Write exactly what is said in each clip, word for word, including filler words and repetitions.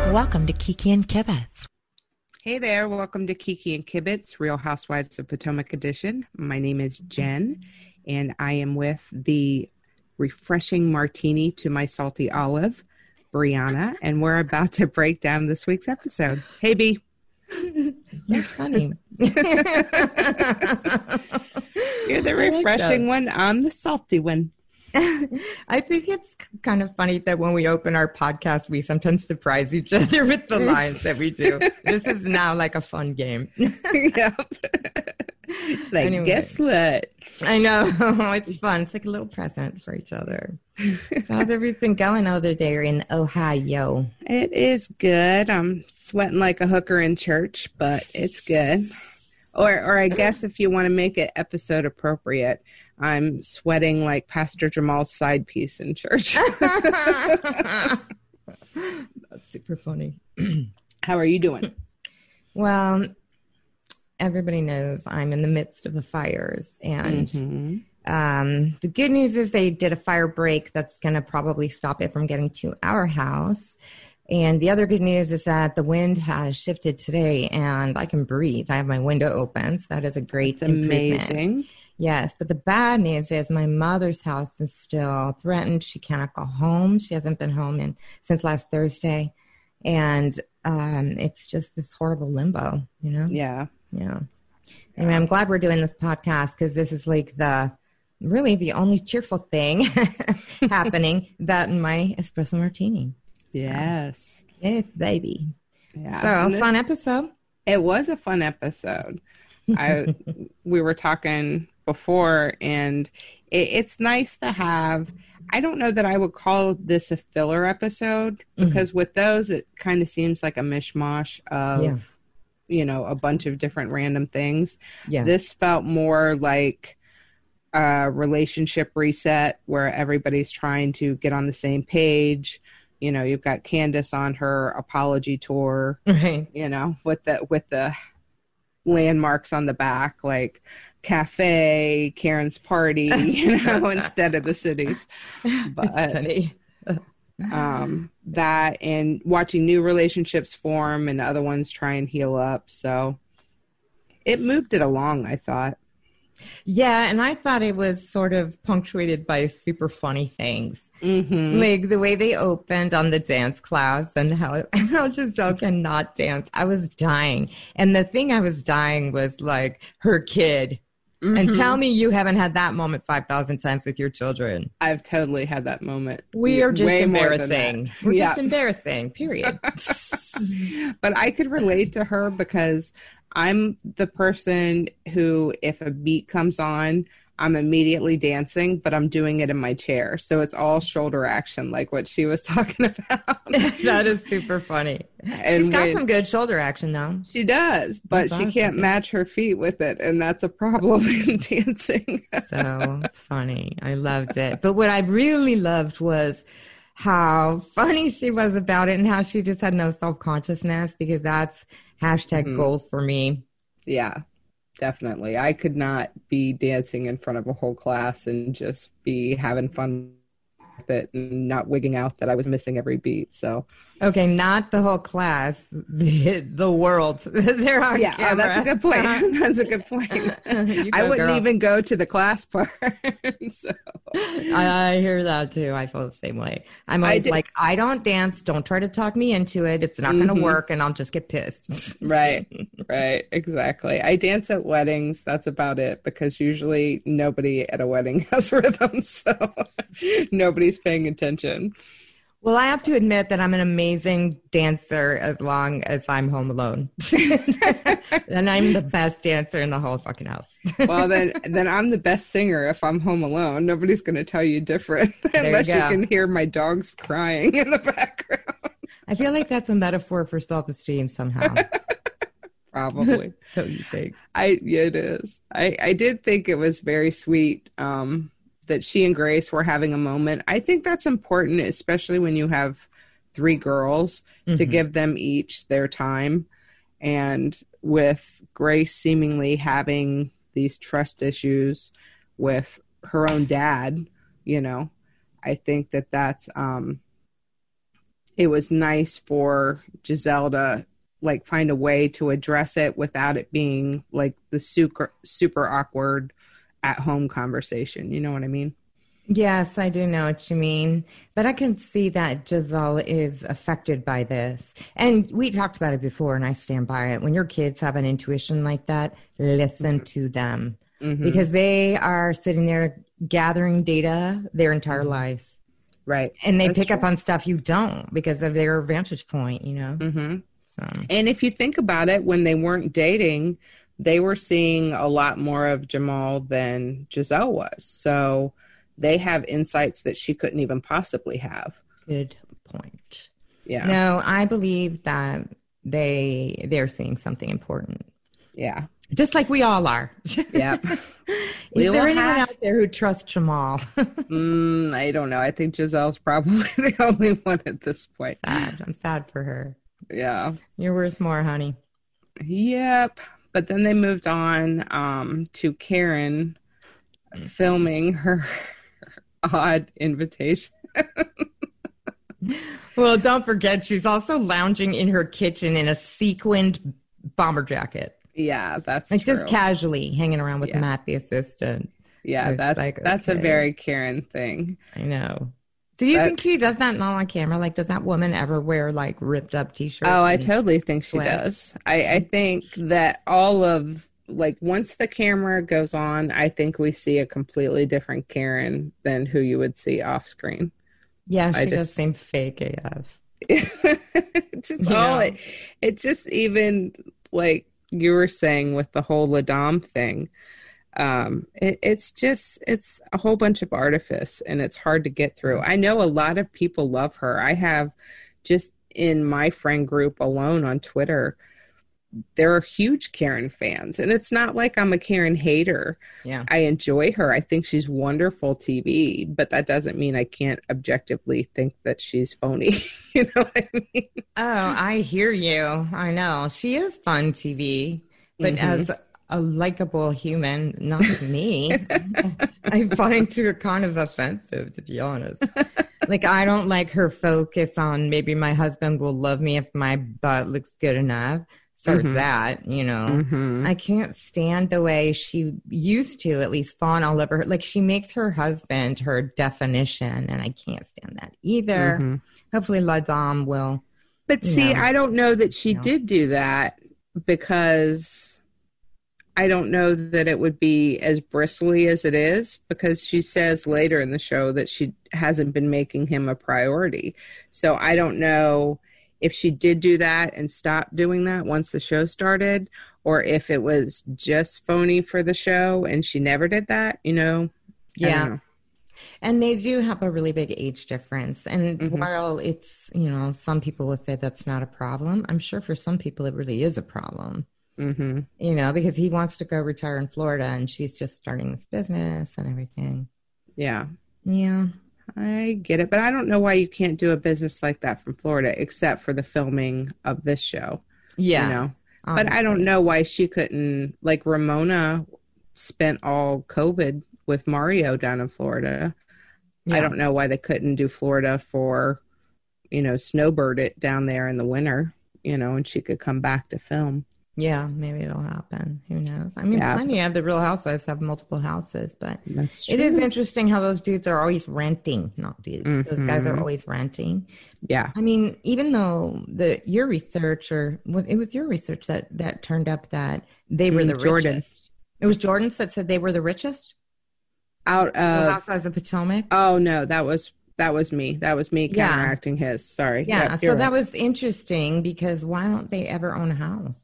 Welcome to Kiki and Kibitz. Hey there, welcome to Kiki and Kibitz, Real Housewives of Potomac edition. My name is Jen, and I am with the refreshing martini to my salty olive, Brianna, and we're about to break down this week's episode. Hey, B. You're funny. You're the refreshing like one. I'm the salty one. I think it's kind of funny that when we open our podcast, we sometimes surprise each other with the lines that we do. This is now like a fun game. Yep. It's like, anyway. Guess what? I know. It's fun. It's like a little present for each other. So how's everything going over there in Ohio? It is good. I'm sweating like a hooker in church, but it's good. Or, or I guess if you want to make it episode appropriate, I'm sweating like Pastor Jamal's side piece in church. That's super funny. How are you doing? Well, everybody knows I'm in the midst of the fires. And mm-hmm. um, the good news is they did a fire break that's going to probably stop it from getting to our house. And the other good news is that the wind has shifted today and I can breathe. I have my window open. So that is a great That's improvement. Amazing. Yes, but the bad news is my mother's house is still threatened. She cannot go home. She hasn't been home in, since last Thursday. And um, it's just this horrible limbo, you know? Yeah. Yeah. Anyway, I'm glad we're doing this podcast because this is like the, really the only cheerful thing happening, that in my espresso martini. Yes. So, yes, baby. Yeah. So, fun episode. It was a fun episode. I we were talking before, and it, it's nice to have. I don't know that I would call this a filler episode because mm-hmm. with those, it kind of seems like a mishmash of, yeah. you know, a bunch of different random things. Yeah. This felt more like a relationship reset where everybody's trying to get on the same page. You know, you've got Candace on her apology tour, right? You know, with the with the landmarks on the back, like cafe, Karen's party, you know, instead of the cities. But funny. um, that and watching new relationships form and other ones try and heal up. So it moved it along, I thought. Yeah, and I thought it was sort of punctuated by super funny things. Mm-hmm. Like the way they opened on the dance class and how, how Giselle cannot dance. I was dying. And the thing I was dying was like her kid. Mm-hmm. And tell me you haven't had that moment five thousand times with your children. I've totally had that moment. We are just Way embarrassing. We're yeah. just embarrassing, period. But I could relate to her because I'm the person who, if a beat comes on, I'm immediately dancing, but I'm doing it in my chair. So it's all shoulder action, like what she was talking about. That is super funny. And she's got when, some good shoulder action, though. She does, but that's she can't awesome. match her feet with it. And that's a problem in dancing. So funny. I loved it. But what I really loved was how funny she was about it and how she just had no self-consciousness, because that's hashtag mm-hmm. goals for me. Yeah, definitely. I could not be dancing in front of a whole class and just be having fun with it and not wigging out that I was missing every beat. So, okay, not the whole class, the, the world. They're on yeah, camera. Oh, that's a good point. That's a good point. Go, I wouldn't girl. even go to the class part. So I, I hear that too. I feel the same way. I'm always I like, I don't dance. Don't try to talk me into it. It's not mm-hmm. going to work, and I'll just get pissed. Right, right, exactly. I dance at weddings. That's about it, because usually nobody at a wedding has rhythm, so nobody's paying attention. Well, I have to admit that I'm an amazing dancer as long as I'm home alone. And I'm the best dancer in the whole fucking house. Well, then then I'm the best singer if I'm home alone. Nobody's going to tell you different unless you, you can hear my dogs crying in the background. I feel like that's a metaphor for self-esteem somehow. Probably. Don't you think? I, yeah, it is. I, I did think it was very sweet um, that she and Grace were having a moment. I think that's important, especially when you have three girls, mm-hmm. to give them each their time. And with Grace seemingly having these trust issues with her own dad, you know, I think that that's, um, it was nice for Giselle to like find a way to address it without it being like the super super awkward at home conversation. You know what I mean? Yes, I do know what you mean. But I can see that Giselle is affected by this. And we talked about it before, and I stand by it. When your kids have an intuition like that, listen mm-hmm. to them. Mm-hmm. Because they are sitting there gathering data their entire mm-hmm. lives. Right. And they That's pick true. up on stuff you don't because of their vantage point, you know? Mm-hmm. So. And if you think about it, when they weren't dating, they were seeing a lot more of Jamal than Giselle was. So they have insights that she couldn't even possibly have. Good point. Yeah. No, I believe that they they're seeing something important. Yeah. Just like we all are. Yeah. Is we there anyone have... out there who trusts Jamal? mm, I don't know. I think Giselle's probably the only one at this point. Sad. I'm sad for her. Yeah. You're worth more, honey. Yep. But then they moved on um, to Karen filming her odd invitation. Well, don't forget, she's also lounging in her kitchen in a sequined bomber jacket. Yeah, that's like true. Just casually hanging around with yeah. Matt, the assistant. Yeah, that's like, that's okay. a very Karen thing. I know. Do you that's, think she does that not on camera? Like, does that woman ever wear like ripped up t-shirts? Oh, I totally think sweat? she does. I, I think that all of like once the camera goes on, I think we see a completely different Karen than who you would see off screen. Yeah, she I does just, seem fake A F. just you all it, it just even like you were saying with the whole Ladam thing. Um, it, it's just, it's a whole bunch of artifice and it's hard to get through. I know a lot of people love her. I have just in my friend group alone on Twitter, there are huge Karen fans and it's not like I'm a Karen hater. Yeah. I enjoy her. I think she's wonderful T V, but that doesn't mean I can't objectively think that she's phony. You know what I mean? Oh, I hear you. I know she is fun T V, but mm-hmm. as a likable human, not to me. I find her kind of offensive, to be honest. Like, I don't like her focus on maybe my husband will love me if my butt looks good enough. Start mm-hmm. that, you know. Mm-hmm. I can't stand the way she used to, at least fawn all over her. Like, she makes her husband her definition, and I can't stand that either. Mm-hmm. Hopefully, Ladam will. But see, know, I don't know that she know. did do that because I don't know that it would be as bristly as it is because she says later in the show that she hasn't been making him a priority. So I don't know if she did do that and stopped doing that once the show started or if it was just phony for the show and she never did that, you know? Yeah. Know. And they do have a really big age difference. And mm-hmm. while it's, you know, some people would say that's not a problem, I'm sure for some people it really is a problem. Mm-hmm. You know, because he wants to go retire in Florida and she's just starting this business and everything. Yeah. Yeah. I get it. But I don't know why you can't do a business like that from Florida except for the filming of this show. Yeah. You know? But I don't know why she couldn't, like Ramona spent all COVID with Mario down in Florida. Yeah. I don't know why they couldn't do Florida for, you know, snowbird it down there in the winter, you know, and she could come back to film. Yeah, maybe it'll happen. Who knows? I mean, yeah. plenty of the Real Housewives have multiple houses, but That's true. It is interesting how those dudes are always renting. Not dudes. Mm-hmm. Those guys are always renting. Yeah. I mean, even though the your research, or it was your research that, that turned up that they were mm, the Jordan. richest. It was Jordan's that said they were the richest? Out of... Real Housewives of Potomac? Oh, no, that was... That was me. That was me counteracting yeah. his. Sorry. Yeah, yep, so right. that was interesting because why don't they ever own a house?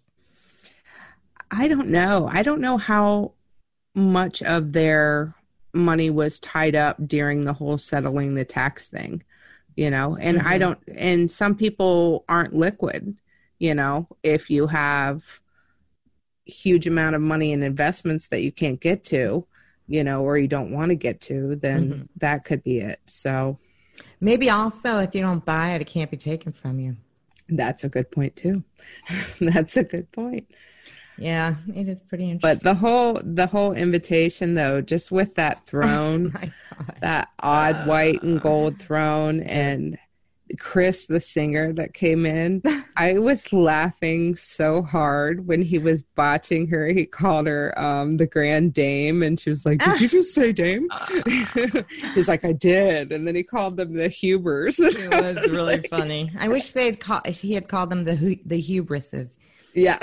I don't know. I don't know how much of their money was tied up during the whole settling the tax thing, you know, and mm-hmm. I don't, and some people aren't liquid, you know, if you have huge amount of money in investments that you can't get to, you know, or you don't want to get to, then mm-hmm. that could be it. So maybe also if you don't buy it, it can't be taken from you. That's a good point too. That's a good point. Yeah, it is pretty interesting. But the whole the whole invitation, though, just with that throne, oh that odd white and gold throne, and Chris, the singer that came in, I was laughing so hard when he was botching her. He called her um, the Grand Dame, and she was like, "Did you just say Dame?" He's like, "I did," and then he called them the Hubers. It was really funny. I wish they had called. If he had called them the hu- the Hubrises. Yeah.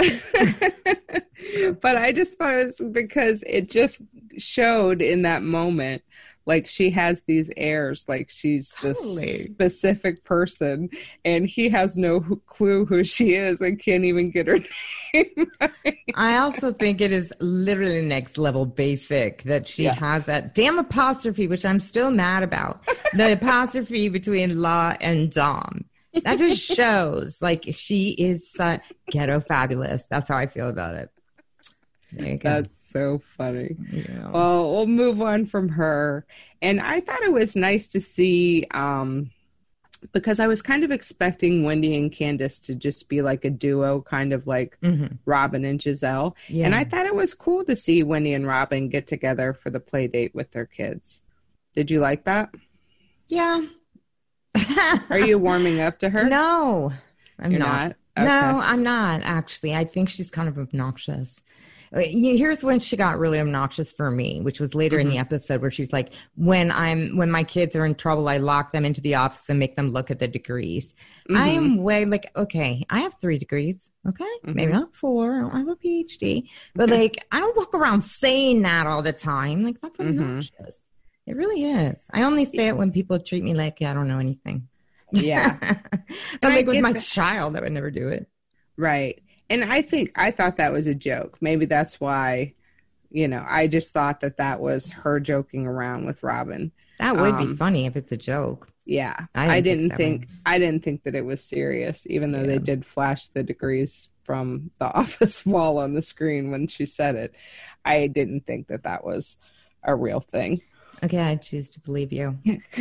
But I just thought it was because it just showed in that moment, like she has these airs, like she's Totally. this specific person, and he has no clue who she is and can't even get her name right. I also think it is literally next level basic that she Yeah. has that damn apostrophe, which I'm still mad about. The apostrophe between La and Dom. That just shows like she is such ghetto fabulous. That's how I feel about it. There you go. That's so funny. Yeah. Well, we'll move on from her. And I thought it was nice to see, um, because I was kind of expecting Wendy and Candace to just be like a duo, kind of like Mhm. Robin and Giselle. Yeah. And I thought it was cool to see Wendy and Robin get together for the play date with their kids. Did you like that? Yeah. Are you warming up to her? No, I'm You're not. not? No, Okay. I'm not, actually. I think she's kind of obnoxious. Uh, you- Here's when she got really obnoxious for me, which was later in the episode where she's like, when I'm when my kids are in trouble, I lock them into the office and make them look at the degrees. I am way like, okay, I have three degrees. Okay. Maybe not four. I don't have a P H D. But like, I don't walk around saying that all the time. Like, that's obnoxious. It really is. I only say it when people treat me like I don't know anything. Yeah. But And I like with get my that. child, I would never do it. Right. And I think I thought that was a joke. Maybe that's why, you know, I just thought that that was her joking around with Robin. That would Um, be funny if it's a joke. Yeah. I I didn't didn't, think that think, I didn't think that it was serious, even though they Yeah. did flash the degrees from the office wall on the screen when she said it. I didn't think that that was a real thing. Okay, I choose to believe you.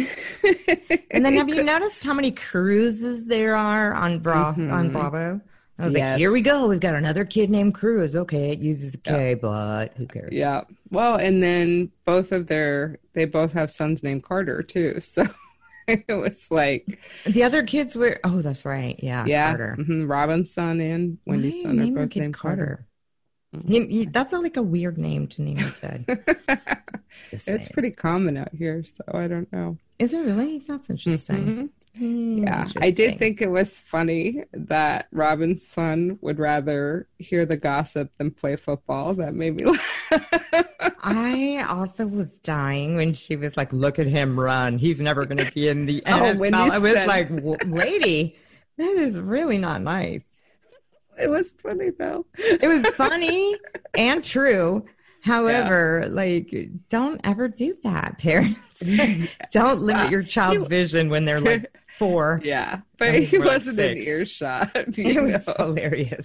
And then have you noticed how many cruises there are on Bra- Mhm. on Bravo? I was Yes. like, here we go. We've got another kid named Cruz. Okay, it uses a K, but who cares? Yeah. Well, and then both of their, they both have sons named Carter too. So it was like, The other kids were, oh, that's right. Yeah, yeah, Carter. mhm, Robin's son and Wendy's Why son are name your both kid named Carter. You- you- that's a, like a weird name to name a kid. Just It's saying. pretty common out here, so I don't know. Is it really? That's interesting. Mhm. Hmm, Yeah, I did interesting. think it was funny that Robin's son would rather hear the gossip than play football. That made me laugh. I also was dying when she was like, look at him run. He's never going to be in the Oh, N F L. when you I was said- like, "W- lady, that is really not nice. It was funny though. It was funny and true. However, like, don't ever do that, parents. Don't limit your child's vision when they're like four. Yeah, I but mean, he we're at wasn't in six. earshot. You It was know? hilarious.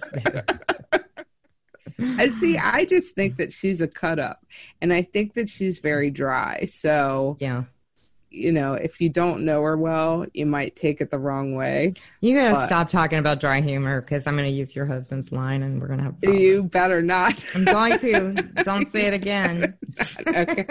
I see. I just think that she's a cut up, and I think that she's very dry. So, Yeah. you know, if you don't know her well, you might take it the wrong way. You got to But- stop talking about dry humor because I'm going to use your husband's line and we're going to have problems. You better not. I'm going to. Don't say it again. Okay.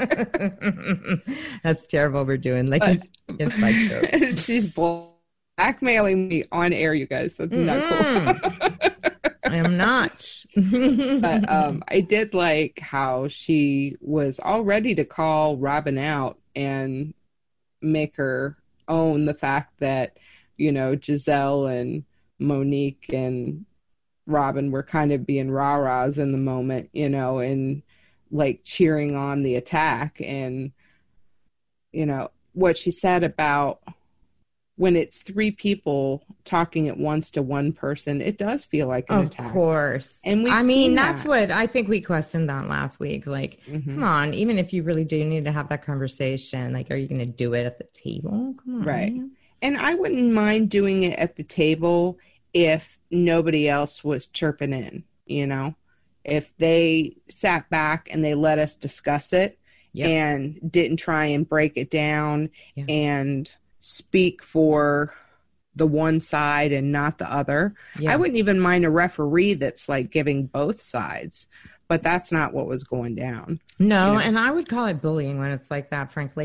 That's terrible. We're doing like an inside joke. She's blackmailing me on air, you guys. That's not cool. I am not. But um, I did like how she was all ready to call Robin out and make her own the fact that, you know, Giselle and Monique and Robin were kind of being rah-rahs in the moment, you know, and like cheering on the attack. And, you know, what she said about when it's three people talking at once to one person, it does feel like an Of attack. course. And we've I mean, seen that's that. what I think we questioned that last week. Like, Mhm. come on, even if you really do need to have that conversation, like, are you going to do it at the table? Come on. Right. And I wouldn't mind doing it at the table if nobody else was chirping in, you know, if they sat back and they let us discuss it Yep. and didn't try and break it down Yeah. and speak for the one side and not the other. Yeah. I wouldn't even mind a referee that's like giving both sides, but that's not what was going down. No, you know. and I would call it bullying when it's like that, frankly.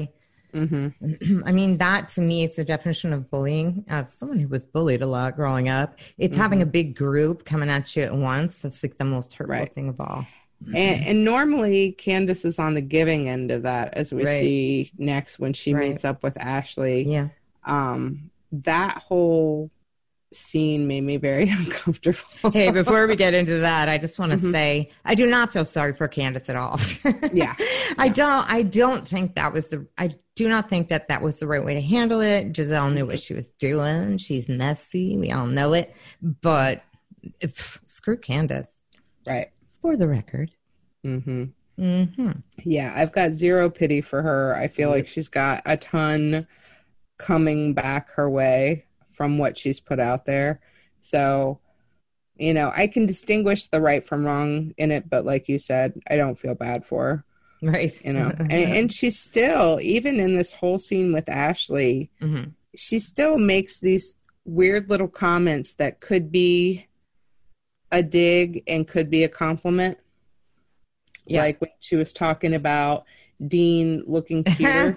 Mm-hmm. I mean, that to me, it's the definition of bullying. As someone who was bullied a lot growing up, it's mm-hmm. having a big group coming at you at once. That's like the most hurtful right. thing of all. And, and normally Candace is on the giving end of that, as we right. see next when she right. meets up with Ashley. Yeah. Um, that whole scene made me very uncomfortable. Hey, before we get into that, I just want to mm-hmm. say I do not feel sorry for Candace at all. yeah. I don't I don't think that was the I do not think that that was the right way to handle it. Giselle knew what she was doing. She's messy. We all know it. But if, screw Candace. Right. For the record. Mm-hmm. Mm-hmm. Yeah, I've got zero pity for her. I feel mm-hmm. like she's got a ton coming back her way from what she's put out there. So, you know, I can distinguish the right from wrong in it, but like you said, I don't feel bad for her. Right. You know, and, and she still, even in this whole scene with Ashley, mm-hmm. she still makes these weird little comments that could be a dig and could be a compliment. Yeah. Like when she was talking about Dean looking cuter.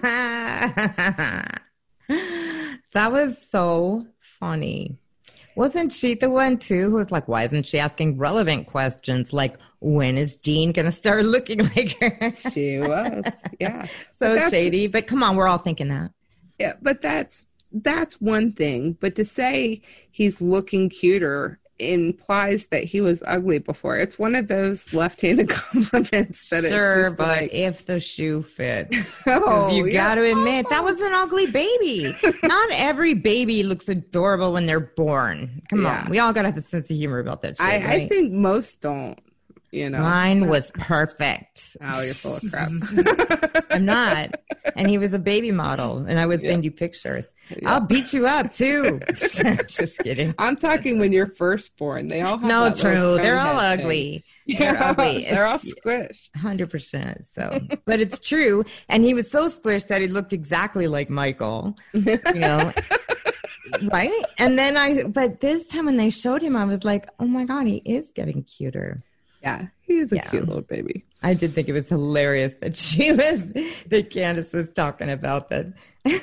That was so funny. Wasn't she the one, too, who was like, why isn't she asking relevant questions? Like, when is Dean going to start looking like her? She was, yeah. So but shady. But come on, we're all thinking that. Yeah, but that's that's one thing. But to say he's looking cuter implies that he was ugly before. It's one of those left-handed compliments that sure, it's but like, if the shoe fits, oh, you yeah. got to admit that was an ugly baby. Not every baby looks adorable when they're born. Come yeah. on, we all got to have a sense of humor about that shit. I, right? I think most don't. You know, mine was perfect. Oh, you're full of crap. I'm not. And he was a baby model, and I would send yeah. you pictures. Yeah. I'll beat you up too. Just kidding. I'm talking when you're first born. They all have no that true. They're all ugly. Thing. They're yeah, ugly. They're all squished. Hundred percent. So, but it's true. And he was so squished that he looked exactly like Michael. You know. Right. And then I. But this time when they showed him, I was like, oh my god, he is getting cuter. Yeah, he is a yeah. cute little baby. I did think it was hilarious that she was, that Candace was talking about that.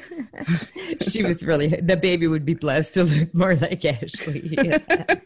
She was really, the baby would be blessed to look more like Ashley. Yeah.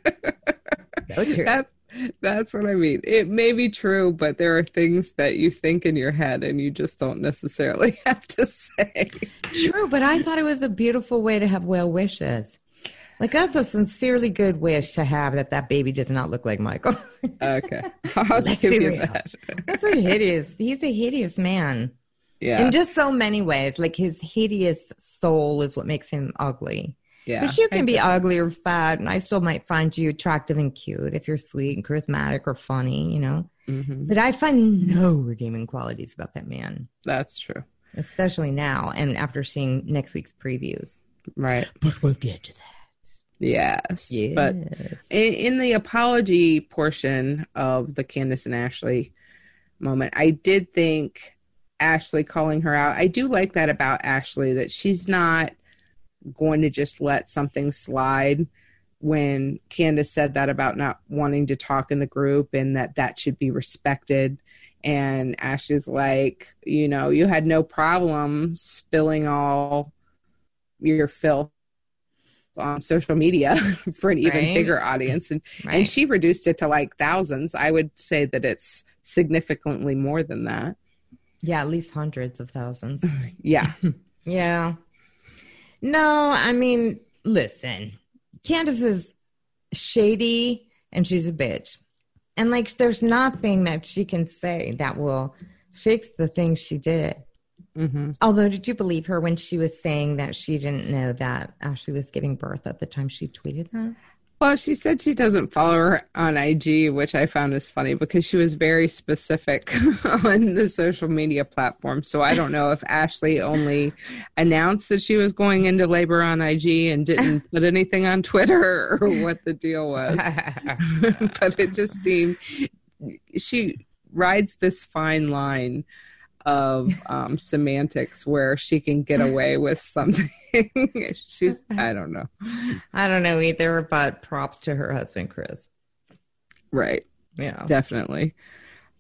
So true. That, that's what I mean. It may be true, but there are things that you think in your head and you just don't necessarily have to say. True, but I thought it was a beautiful way to have well wishes. Like, that's a sincerely good wish to have, that that baby does not look like Michael. Okay. I'll give you real. that. That's a hideous, he's a hideous man. Yeah. In just so many ways. Like, his hideous soul is what makes him ugly. Yeah. Because you can be ugly or fat, and I still might find you attractive and cute if you're sweet and charismatic or funny, you know? Mm-hmm. But I find no redeeming qualities about that man. That's true. Especially now, and after seeing next week's previews. Right. But we'll get to that. Yes. yes. But in, in the apology portion of the Candace and Ashley moment, I did think Ashley calling her out, I do like that about Ashley, that she's not going to just let something slide when Candace said that about not wanting to talk in the group and that that should be respected. And Ashley's like, you know, you had no problem spilling all your filth on social media for an even right. bigger audience, and right. and she reduced it to like thousands. I would say that it's significantly more than that. Yeah, at least hundreds of thousands. Yeah. Yeah. No, I mean, listen, Candace is shady and she's a bitch, and like there's nothing that she can say that will fix the things she did. Mm-hmm. Although, did you believe her when she was saying that she didn't know that Ashley was giving birth at the time she tweeted that? Well, she said she doesn't follow her on I G, which I found is funny because she was very specific on the social media platform. So I don't know if Ashley only announced that she was going into labor on I G and didn't put anything on Twitter or what the deal was. But it just seemed she rides this fine line of um, semantics where she can get away with something. She's, I don't know. I don't know either, but props to her husband, Chris. Right. Yeah. Definitely.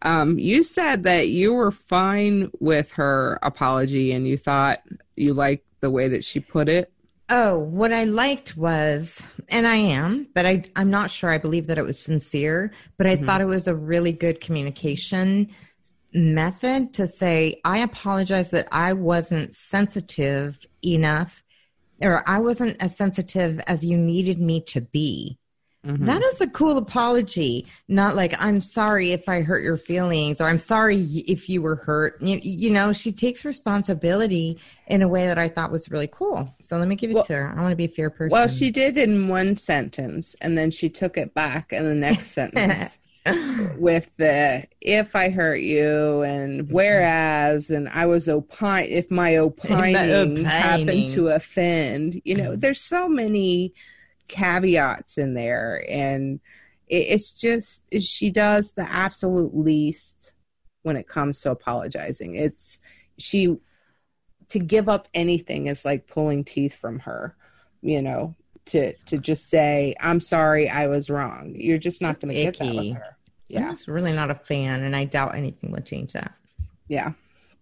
Um, you said that you were fine with her apology and you thought you liked the way that she put it. Oh, what I liked was, and I am, but I, I'm not sure. I believe that it was sincere, but I mm-hmm. thought it was a really good communication method to say, I apologize that I wasn't sensitive enough, or I wasn't as sensitive as you needed me to be. Mm-hmm. That is a cool apology. Not like, I'm sorry if I hurt your feelings, or I'm sorry if you were hurt. You, you know, she takes responsibility in a way that I thought was really cool. So let me give it well, to her. I want to be a fair person. Well, she did in one sentence, and then she took it back in the next sentence with the, if I hurt you, and whereas, and I was opine, if my opining, opining happened to offend. You know, there's so many caveats in there, and it's just, she does the absolute least when it comes to apologizing. It's she to give up anything is like pulling teeth from her, you know, to to just say, I'm sorry, I was wrong. You're just not going to get that with her. Yeah, I'm just really not a fan, and I doubt anything would change that. Yeah.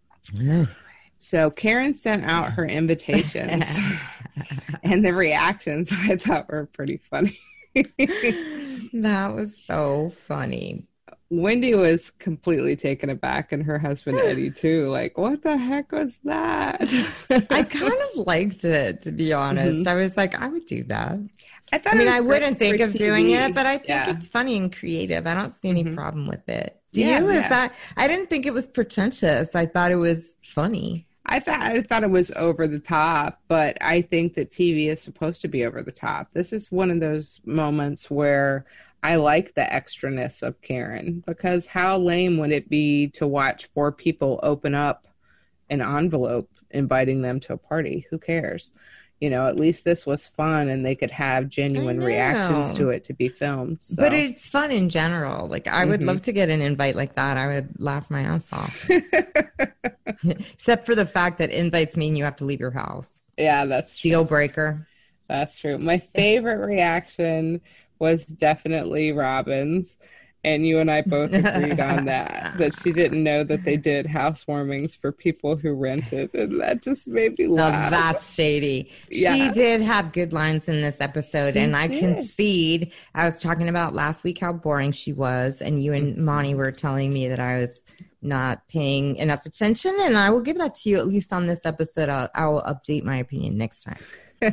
So Karen sent out her invitations, and the reactions I thought were pretty funny. That was so funny. Wendy was completely taken aback, and her husband Eddie too. Like, what the heck was that? I kind of liked it, to be honest. Mm-hmm. I was like, I would do that. I thought. I mean, I wouldn't think of T V. Doing it, but I think yeah. it's funny and creative. I don't see any mm-hmm. problem with it. Do yeah, you? Is yeah. that? I didn't think it was pretentious. I thought it was funny. I thought I thought it was over the top, but I think that T V is supposed to be over the top. This is one of those moments where I like the extraness of Karen, because how lame would it be to watch four people open up an envelope inviting them to a party? Who cares? You know, at least this was fun, and they could have genuine reactions to it to be filmed. So. But it's fun in general. Like, I would mm-hmm. love to get an invite like that. I would laugh my ass off. Except for the fact that invites mean you have to leave your house. Yeah, that's true. Deal breaker. That's true. My favorite reaction was definitely Robin's. And you and I both agreed on that, that she didn't know that they did housewarmings for people who rented. And that just made me laugh. No, that's shady. Yeah. She did have good lines in this episode. She and I did. concede. I was talking about last week how boring she was. And you and Monty were telling me that I was not paying enough attention. And I will give that to you, at least on this episode. I'll, I will update my opinion next time.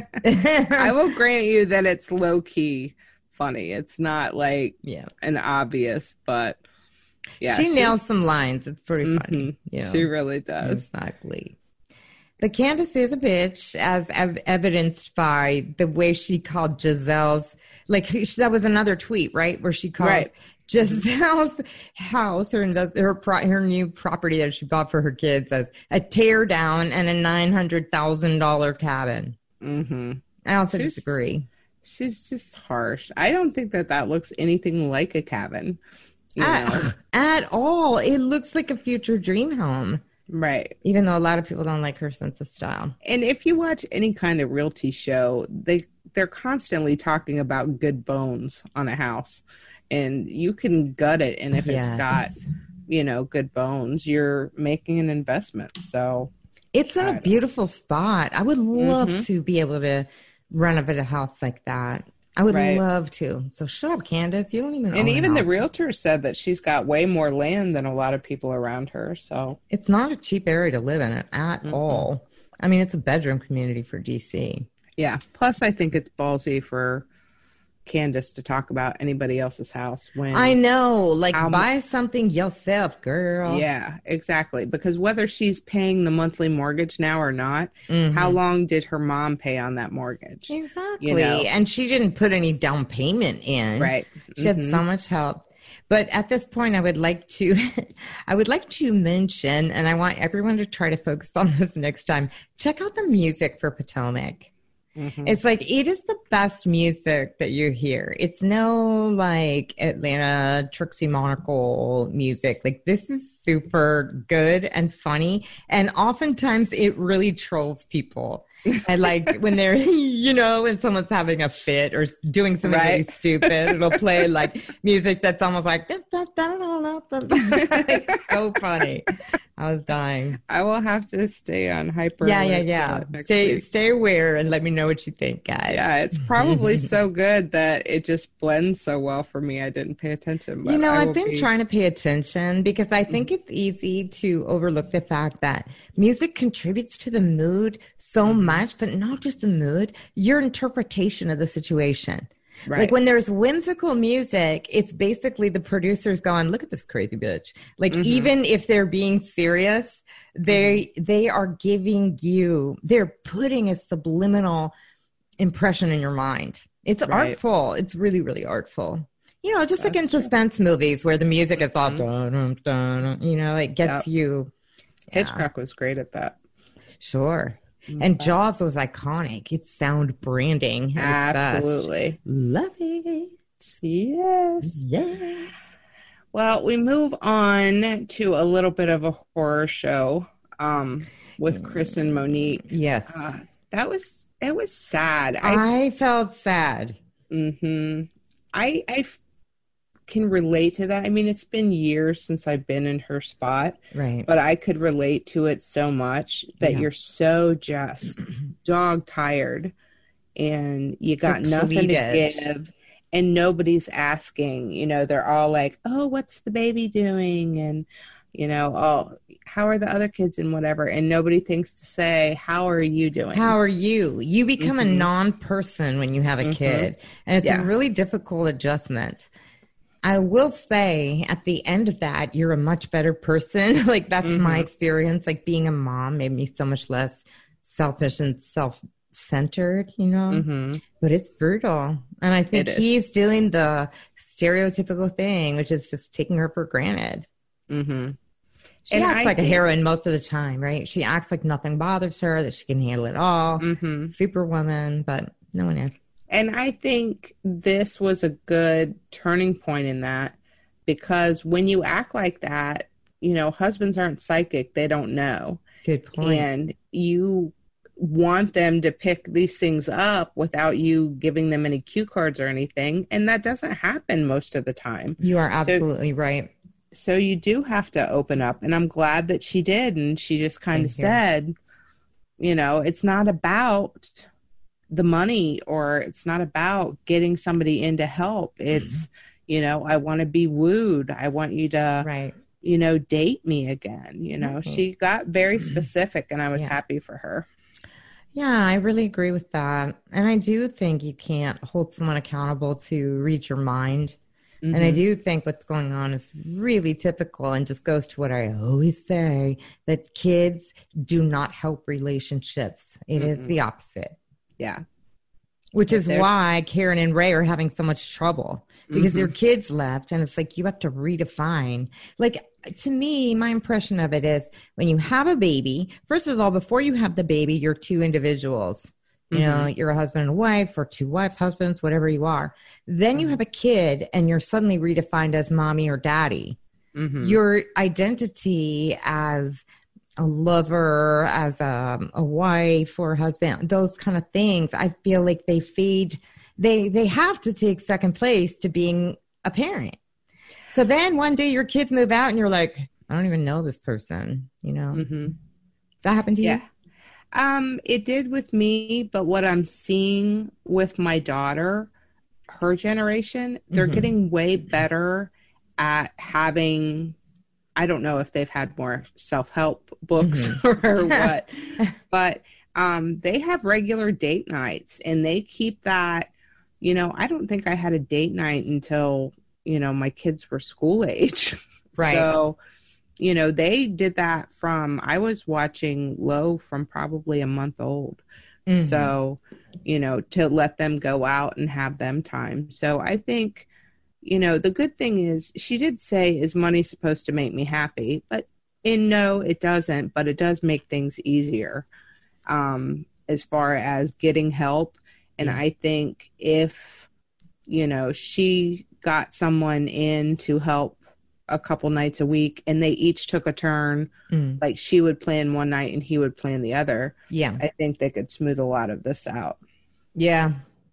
I will grant you that it's low key funny. It's not like yeah. an obvious, but yeah, she, she nails some lines. It's pretty mm-hmm. funny. You know? She really does. Exactly. But Candace is a bitch, as ev- evidenced by the way she called Giselle's. Like, that was another tweet, right, where she called right. Giselle's house, her invest- her pro- her new property that she bought for her kids, as a tear down and a nine hundred thousand dollar cabin. Mm-hmm. I also She's- disagree. She's just harsh. I don't think that that looks anything like a cabin. You at, know? at all. It looks like a future dream home. Right. Even though a lot of people don't like her sense of style. And if you watch any kind of realty show, they, they're constantly talking about good bones on a house. And you can gut it. And if yes. it's got, you know, good bones, you're making an investment. So it's in a beautiful spot. I would love mm-hmm. to be able to renovate a house like that. I would right. love to. So shut up, Candace. You don't even And own even a the realtor said that she's got way more land than a lot of people around her. So it's not a cheap area to live in it at mm-hmm. all. I mean, it's a bedroom community for D C. Yeah. Plus, I think it's ballsy for Candace to talk about anybody else's house when I know, like how, buy something yourself, girl. Yeah, exactly. Because whether she's paying the monthly mortgage now or not, mm-hmm. how long did her mom pay on that mortgage? Exactly. You know? And she didn't put any down payment in. Right. She mm-hmm. had so much help. But at this point, I would like to, I would like to mention, and I want everyone to try to focus on this next time. Check out the music for Potomac. Mm-hmm. It's like, it is the best music that you hear. It's no like Atlanta Trixie Monocle music. Like, this is super good and funny. And oftentimes it really trolls people. And like when they're, you know, when someone's having a fit or doing something right. really stupid, it'll play like music that's almost like, like so funny. I was dying. I will have to stay on hyper. Yeah, yeah, yeah. Stay, week. stay aware and let me know what you think, guys. Yeah, it's probably so good that it just blends so well for me. I didn't pay attention. But you know, I I've been be... trying to pay attention because I think it's easy to overlook the fact that music contributes to the mood so mm-hmm. much, but not just the mood, your interpretation of the situation. Right. Like when there's whimsical music, it's basically the producers going, look at this crazy bitch. Like mm-hmm. even if they're being serious, they mm-hmm. they are giving you, they're putting a subliminal impression in your mind. It's right. artful. It's really, really artful. You know, just That's like in true. suspense movies where the music is all, mm-hmm. dun, dun, dun, you know, it gets yep. you. Yeah. Hitchcock was great at that. Sure. And Jaws was iconic. It's sound branding. Absolutely. Love it. Yes. Yes. Well, we move on to a little bit of a horror show um, with Chris and Monique. Yes. Uh, that was, it was sad. I, I felt sad. Mm-hmm. I, I can relate to that. I mean, it's been years since I've been in her spot, right? But I could relate to it so much that yeah. you're so just dog tired and you got Depleted. nothing to give and nobody's asking, you know, they're all like, oh, what's the baby doing? And, you know, oh, how are the other kids and whatever? And nobody thinks to say, how are you doing? How are you? You become mm-hmm. a non-person when you have a mm-hmm. kid. And it's yeah. a really difficult adjustment. I will say at the end of that, you're a much better person. Like that's mm-hmm. my experience. Like being a mom made me so much less selfish and self-centered, you know, mm-hmm. but it's brutal. And I think he's doing the stereotypical thing, which is just taking her for granted. Mm-hmm. She and acts I like think... a heroine most of the time, right? She acts like nothing bothers her, that she can handle it all. Mm-hmm. Superwoman, but no one is. And I think this was a good turning point in that because when you act like that, you know, husbands aren't psychic. They don't know. Good point. And you want them to pick these things up without you giving them any cue cards or anything. And that doesn't happen most of the time. You are absolutely so, right. So you do have to open up. And I'm glad that she did. And she just kind of said, you know, it's not about the money or it's not about getting somebody in to help. It's, mm-hmm. you know, I want to be wooed. I want you to, right. you know, date me again. You know, mm-hmm. she got very specific and I was yeah. happy for her. Yeah, I really agree with that. And I do think you can't hold someone accountable to read your mind. Mm-hmm. And I do think what's going on is really typical and just goes to what I always say, that kids do not help relationships. It mm-hmm. is the opposite. Yeah. Which is why Karen and Ray are having so much trouble because mm-hmm. their kids left and it's like you have to redefine. Like to me, my impression of it is when you have a baby, first of all, before you have the baby, you're two individuals. You mm-hmm. know, you're a husband and wife or two wives, husbands, whatever you are. Then mm-hmm. you have a kid and you're suddenly redefined as mommy or daddy. Mm-hmm. Your identity as a lover, as a, a wife or husband, those kind of things, I feel like they fade, they they have to take second place to being a parent. So then one day your kids move out and you're like, I don't even know this person, you know? Mm-hmm. That happened to yeah. you? Um, it did with me, but what I'm seeing with my daughter, her generation, they're mm-hmm. getting way better at having, I don't know if they've had more self-help books mm-hmm. or what, but um, they have regular date nights and they keep that, you know, I don't think I had a date night until, you know, my kids were school age. Right. So, you know, they did that from, I was watching Low from probably a month old. Mm-hmm. So, you know, to let them go out and have them time. So I think, you know, the good thing is she did say, is money supposed to make me happy? But in no, it doesn't, but it does make things easier. Um, as far as getting help. And Yeah. I think if, you know, she got someone in to help a couple nights a week and they each took a turn, Mm. like she would plan one night and he would plan the other, Yeah. I think they could smooth a lot of this out. Yeah.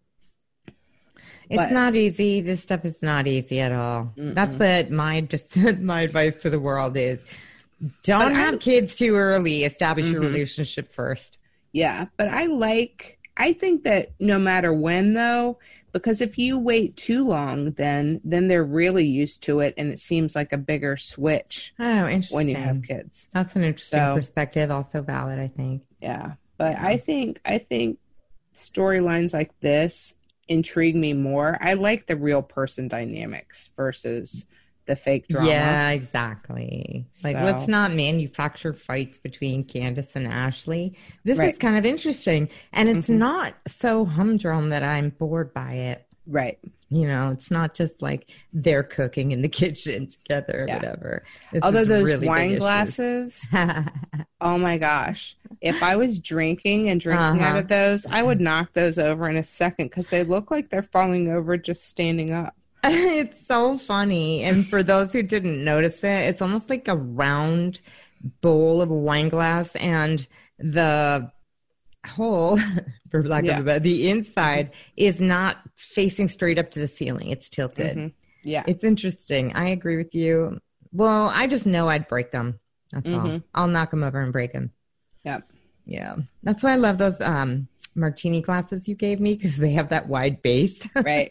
It's But- not easy. This stuff is not easy at all. Mm-mm. That's what my just my advice to the world is. Don't But I- have kids too early. Establish your Mhm. relationship first. Yeah, but I like, I think that no matter when though, because if you wait too long, then then they're really used to it and it seems like a bigger switch Oh, interesting. when you have kids. That's an interesting So- perspective. Also valid, I think. Yeah. But Yeah. I think I think storylines like this intrigue me more. I like the real person dynamics versus the fake drama. Yeah, exactly. Like, So- let's not manufacture fights between Candace and Ashley. This Right. is kind of interesting. And it's Mhm. not so humdrum that I'm bored by it. Right. You know, it's not just like they're cooking in the kitchen together or Yeah. whatever. This Although is those really big wine issues. glasses, oh my gosh. If I was drinking and drinking out Uh-huh. of those, I would knock those over in a second because they look like they're falling over just standing up. It's so funny. And for those who didn't notice it, it's almost like a round bowl of a wine glass, and the hole, for lack Yeah. of a better, the inside is not facing straight up to the ceiling. It's tilted. Mhm. Yeah. It's interesting. I agree with you. Well, I just know I'd break them. That's all. Mhm. I'll knock them over and break them. Yep. Yeah. That's why I love those um, martini glasses you gave me, because they have that wide base. Right.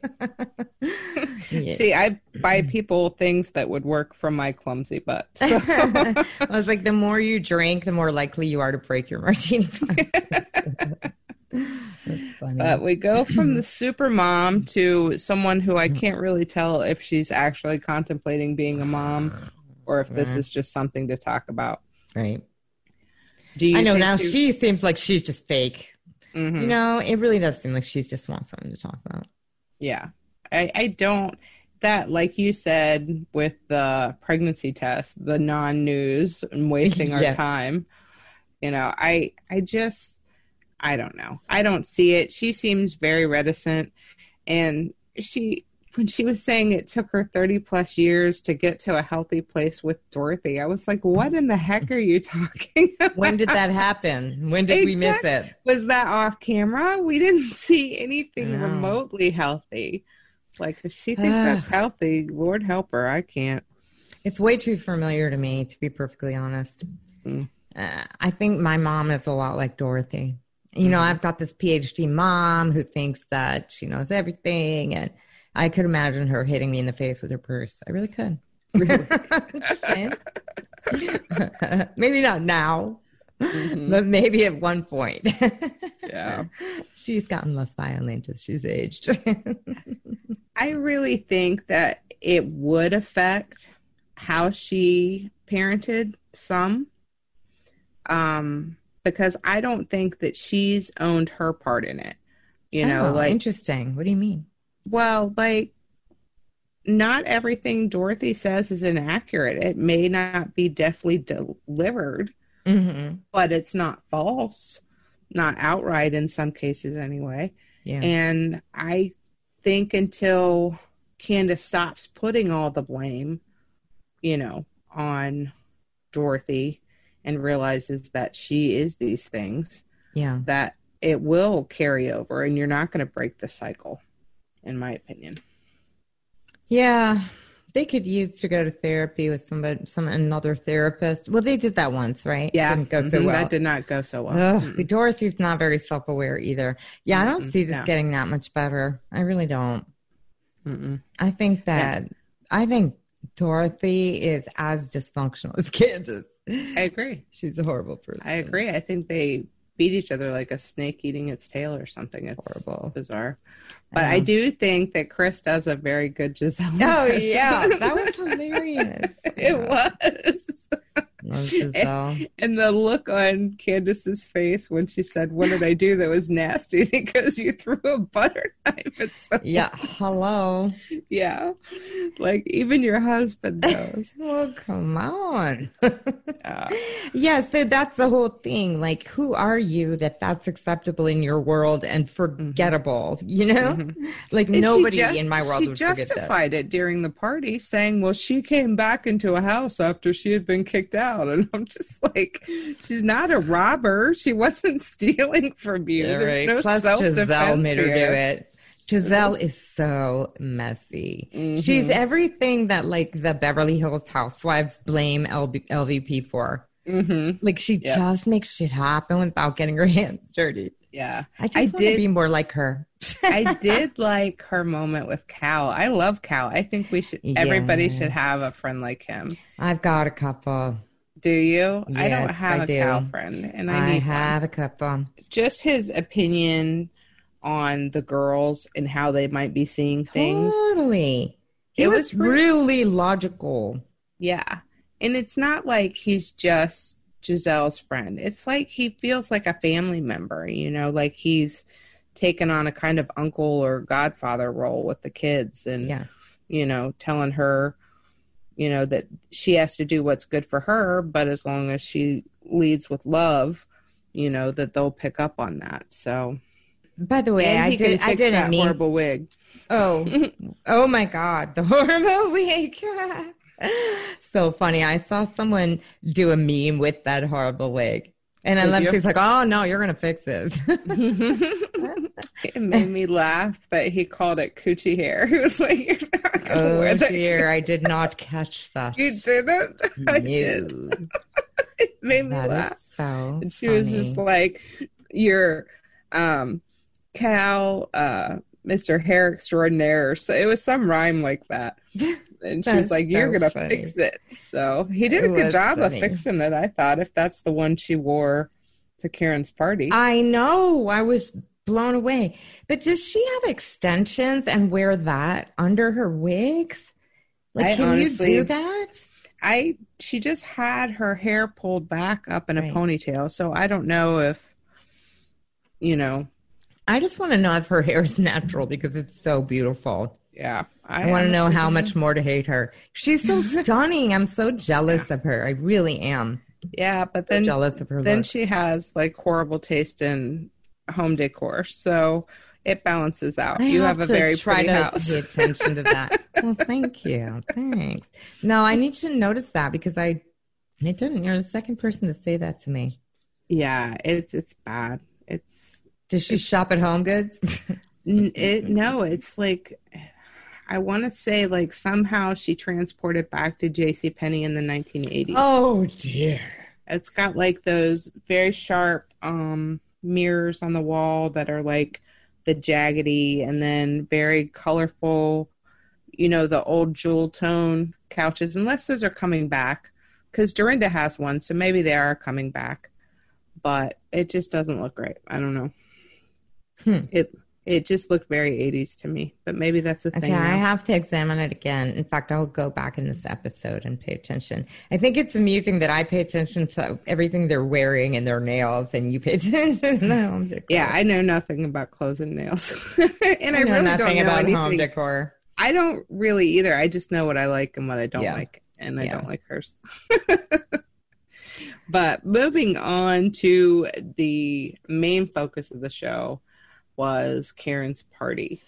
Yeah. See, I buy people things that would work from my clumsy butt. So. I was like, the more you drink, the more likely you are to break your martini glass. That's funny. But we go from the super mom to someone who I can't really tell if she's actually contemplating being a mom or if this Yeah. is just something to talk about. Right. Do you I know think now you- she seems like she's just fake. Mhm. You know, it really does seem like she's just wants something to talk about. Yeah. I, I don't, that, like you said, with the pregnancy test, the non-news and wasting our Yeah. time, you know, I, I just, I don't know. I don't see it. She seems very reticent. And she, when she was saying it took her thirty plus years to get to a healthy place with Dorothy, I was like, what in the heck are you talking about? When did that happen? When did we miss it? Was that off camera? We didn't see anything No. remotely healthy. Like, if she thinks that's healthy, Lord help her. I can't. It's way too familiar to me, to be perfectly honest. Mm. Uh, I think my mom is a lot like Dorothy. You know, Mhm. I've got this P H D mom who thinks that she knows everything, and I could imagine her hitting me in the face with her purse. I really could. Really? Just saying. Maybe not now, Mhm. but maybe at one point. Yeah. She's gotten less violent as she's aged. I really think that it would affect how she parented some. Um, because I don't think that she's owned her part in it. You know, Oh, like, interesting. What do you mean? well, like, not everything Dorothy says is inaccurate. It may not be deftly delivered, Mm-hmm. but it's not false, not outright in some cases anyway. Yeah. And I think until Candace stops putting all the blame, you know, on Dorothy and realizes that she is these things, yeah. that it will carry over and you're not going to break the cycle, in my opinion. Yeah. They could use to go to therapy with somebody, some another therapist. Well, they did that once, right? Yeah. Didn't go so Mhm, well. That did not go so well. Ugh, Mm-mm. Dorothy's not very self-aware either. Yeah, I don't Mm-mm, see this no. getting that much better. I really don't. Mm-mm. I think that I think Dorothy is as dysfunctional as Candace. I agree. She's a horrible person. I agree. I think they beat each other like a snake eating its tail or something. It's Horrible. bizarre. But Um, I do think that Chris does a very good Giselle. Oh impression. yeah, that was hilarious. It was. Love Giselle. And, and the look on Candace's face when she said, "What did I do that was nasty?" Because you threw a butter knife at someone. Yeah, hello. Yeah, like even your husband knows. Well, come on. uh, yeah, so that's the whole thing. Like, who are you that that's acceptable in your world and forgettable? Mm-hmm. You know, mm-hmm. like and nobody just, in my world would forget that. She justified it during the party, saying, "Well, she came back into a house after she had been kicked out," and I'm just like, "She's not a robber. She wasn't stealing from you." Yeah, There's right. no Plus, Giselle made her here. do it. Giselle is so messy. Mm-hmm. She's everything that like the Beverly Hills Housewives blame L V P for. Mm-hmm. Like she yep. just makes shit happen without getting her hands dirty. Yeah. I just want to be more like her. I did like her moment with Cal. I love Cal. I think we should, yes. everybody should have a friend like him. I've got a couple. Do you? Yes, I don't have I a do. Cal friend. And I, I need have one. a couple. Just his opinion on the girls and how they might be seeing things. Totally. It, it was, was really logical. Yeah. And it's not like he's just Giselle's friend. It's like he feels like a family member, you know, like he's taken on a kind of uncle or godfather role with the kids and, yeah. you know, telling her, you know, that she has to do what's good for her, but as long as she leads with love, you know, that they'll pick up on that. So... By the way, I did. I didn't that mean horrible wig. Oh, oh my God, the horrible wig! So funny. I saw someone do a meme with that horrible wig, and I left. She's like, "Oh no, you're gonna fix this." It made me laugh that he called it coochie hair. He was like, "You're not gonna "Oh wear that." dear, I did not catch that. You didn't? I no. did. It made me that laugh. Is so and she funny. was just like, "You're." Um, Cal, uh, Mister Hair Extraordinaire. So it was some rhyme like that. And she was like, "You're so gonna funny. Fix it." So he did it a good job funny. Of fixing it, I thought, if that's the one she wore to Karen's party. I know. I was blown away. But does she have extensions and wear that under her wigs? Like, I can honestly, you do that? I she just had her hair pulled back up in right. a ponytail, so I don't know if you know. I just want to know if her hair is natural because it's so beautiful. Yeah. I, I want to know how much more to hate her. She's so stunning. I'm so jealous yeah. of her. I really am. Yeah, but then, so jealous of her then looks. She has like horrible taste in home decor. So it balances out. I you have have a to very try pretty to house. Pay attention to that. Well, thank you. Thanks. No, I need to notice that because I, I didn't. You're the second person to say that to me. Yeah, it's it's bad. It's. Does she shop at Home Goods? it, no, it's like, I want to say like somehow she transported back to JCPenney in the nineteen eighties. Oh, dear. It's got like those very sharp um, mirrors on the wall that are like the jaggedy and then very colorful, you know, the old jewel tone couches, unless those are coming back. Because Dorinda has one, so maybe they are coming back. But it just doesn't look right. I don't know. Hmm. It it just looked very eighties to me, but maybe that's a thing. Okay, I have to examine it again. In fact, I'll go back in this episode and pay attention. I think it's amusing that I pay attention to everything they're wearing and their nails, and you pay attention to the home decor. Yeah, I know nothing about clothes and nails, and I, I know really nothing don't know about anything. home decor. I don't really either. I just know what I like and what I don't yeah. like, and I yeah. don't like hers. But moving on to the main focus of the show was Karen's party.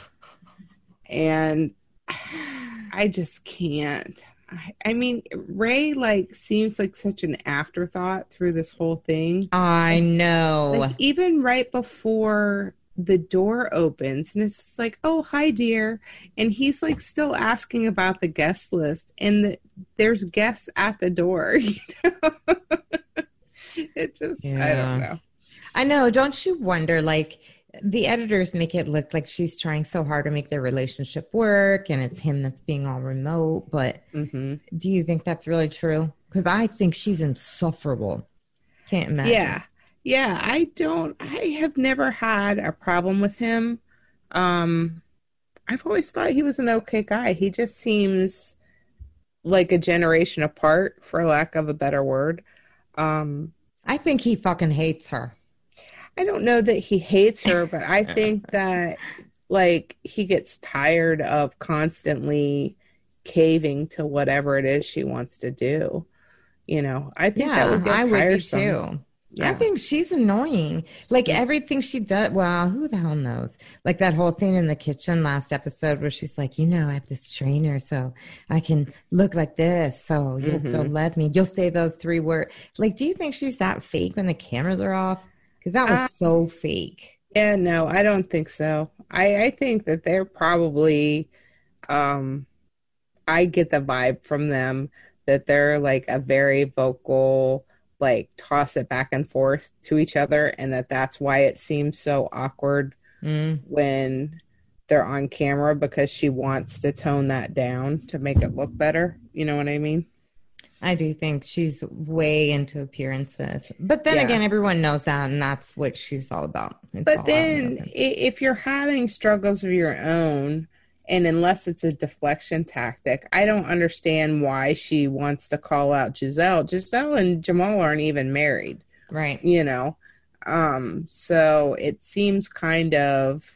And I just can't. I, I mean, Ray, like, seems like such an afterthought through this whole thing. I know. Like, even right before the door opens, and it's like, "Oh, hi, dear." And he's, like, still asking about the guest list. And the, there's guests at the door, you know? It just, yeah. I don't know. I know. Don't you wonder, like, the editors make it look like she's trying so hard to make their relationship work and it's him that's being all remote. But mm-hmm. do you think that's really true? Because I think she's insufferable. Can't imagine. Yeah. Yeah. I don't, I have never had a problem with him. Um, I've always thought he was an okay guy. He just seems like a generation apart, for lack of a better word. Um, I think he fucking hates her. I don't know that he hates her, but I think that like he gets tired of constantly caving to whatever it is she wants to do. You know, I think Yeah, that would get I would be tiresome. too. Yeah. I think she's annoying. Like everything she does. Well, who the hell knows? Like that whole scene in the kitchen last episode where she's like, you know, I have this trainer, so I can look like this, so you'll Mm-hmm. still love me. You'll say those three words. Like, do you think she's that fake when the cameras are off? Because that was Uh, so fake. Yeah, no, I don't think so. I, I think that they're probably, um, I get the vibe from them that they're like a very vocal, like toss it back and forth to each other, and that that's why it seems so awkward Mm. when they're on camera, because she wants to tone that down to make it look better. You know what I mean? I do think she's way into appearances. But then Yeah. again, everyone knows that, and that's what she's all about. It's all But out in the then open. i- if you're having struggles of your own, and unless it's a deflection tactic, I don't understand why she wants to call out Giselle. Giselle and Jamal aren't even married, Right. you know? Um, so it seems kind of,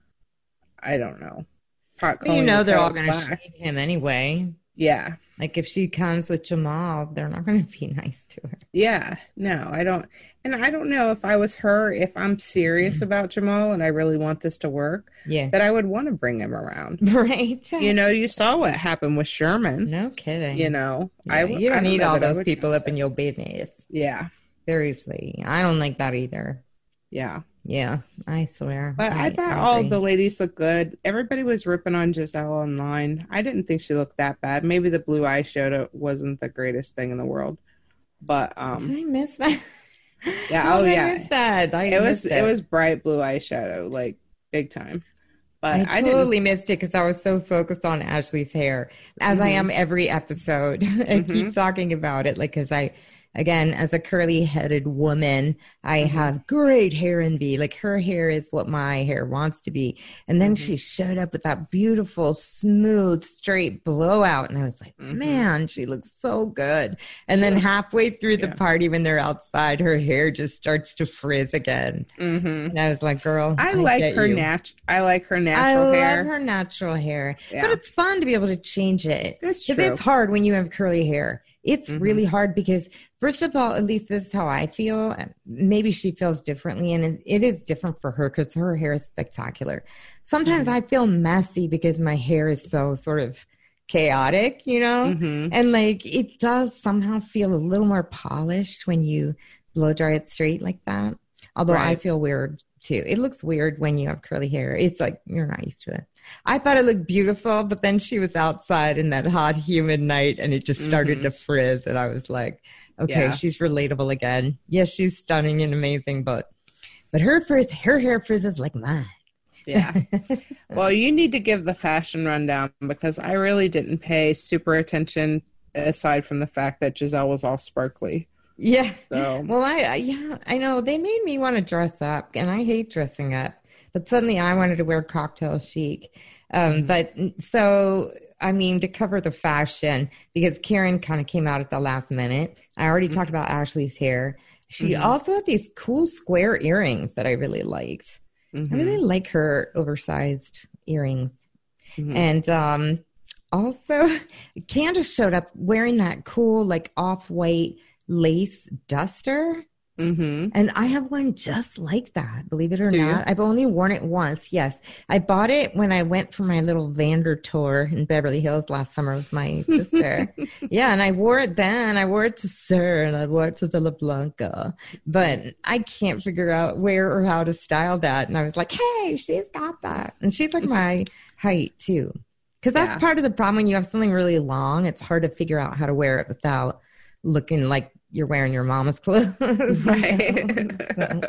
I don't know. pot But you calling know the they're all kettle going to black. shade him anyway. Yeah. Like if she comes with Jamal, they're not going to be nice to her. Yeah. No, I don't. And I don't know if I was her, if I'm serious about Jamal and I really want this to work, Yeah. that I would want to bring him around. Right. You know, you saw what happened with Sherman. No kidding. You know, Yeah, I you I don't need know all that I those would people trust up in it. your business. Yeah, Seriously. I don't like that either. yeah. Yeah, I swear. But I, thought all of the ladies looked good. Everybody was ripping on Giselle online. I didn't think she looked that bad. Maybe the blue eye showed wasn't the greatest thing in the world, but Did um, I miss that? yeah. How Oh did I yeah, miss that? I it was missed it. it was bright blue eyeshadow, like big time. But I I, didn't. totally missed it because I was so focused on Ashley's hair, as I Mhm. am every episode. I keep Mhm. talking about it, like, because I, again, as a curly-headed woman, I Mhm. have great hair envy. Like, her hair is what my hair wants to be. And then Mhm. she showed up with that beautiful, smooth, straight blowout, and I was like, Mhm. man, she looks so good. And then halfway through the Yeah. party, when they're outside, her hair just starts to frizz again. Mhm. And I was like, girl, I like get her you. nat. I like her I natural love hair. her natural hair, Yeah. but it's fun to be able to change it. That's Because true. it's hard when you have curly hair. It's Mhm. really hard because, first of all, at least this is how I feel. Maybe she feels differently, and it, it is different for her because her hair is spectacular. Sometimes Mhm. I feel messy because my hair is so sort of chaotic, you know? Mhm. And like it does somehow feel a little more polished when you blow dry it straight like that. Although I Right. feel weird too. It looks weird when you have curly hair. It's like you're not used to it. I thought it looked beautiful, but then she was outside in that hot, humid night and it just started Mhm. to frizz. And I was like, okay, Yeah. she's relatable again. Yes, she's stunning and amazing, but but her frizz, her hair frizzes like mine. Yeah. Well, you need to give the fashion rundown because I really didn't pay super attention aside from the fact that Giselle was all sparkly. Yeah. So, Well, I, I yeah, I know they made me want to dress up, and I hate dressing up. But suddenly, I wanted to wear cocktail chic. Um, Mhm. But so, I mean, to cover the fashion, because Karen kind of came out at the last minute. I already Mhm. talked about Ashley's hair. She Mhm. also had these cool square earrings that I really liked. mhm. I really like her oversized earrings. Mhm. And um, also, Candace showed up wearing that cool, like off-white lace duster. Mhm. And I have one just like that, believe it or Do you? not. I've only worn it once. Yes. I bought it when I went for my little Vander tour in Beverly Hills last summer with my sister. Yeah. And I wore it then. I wore it to Sir and I wore it to Villa Blanca. But I can't figure out where or how to style that. And I was like, hey, she's got that. And she's like my height too. Because that's Yeah. part of the problem when you have something really long. It's hard to figure out how to wear it without looking like you're wearing your mama's clothes. Right. so,